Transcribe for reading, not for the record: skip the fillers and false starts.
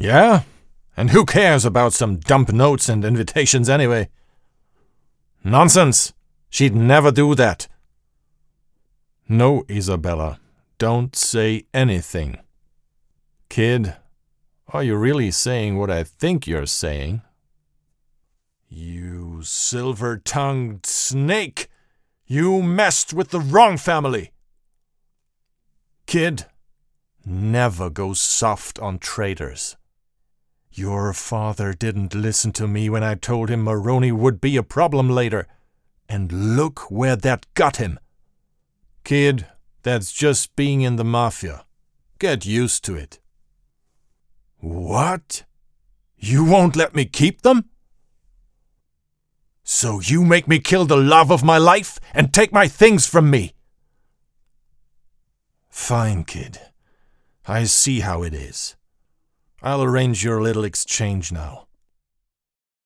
Yeah? And who cares about some dump notes and invitations anyway? Nonsense! She'd never do that. No, Isabella, don't say anything. Kid, are you really saying what I think you're saying? You silver-tongued snake! You messed with the wrong family! Kid, never go soft on traitors. Your father didn't listen to me when I told him Maroney would be a problem later, and look where that got him. Kid, that's just being in the mafia. Get used to it. What? You won't let me keep them? So you make me kill the love of my life and take my things from me? Fine, kid. I see how it is. I'll arrange your little exchange now.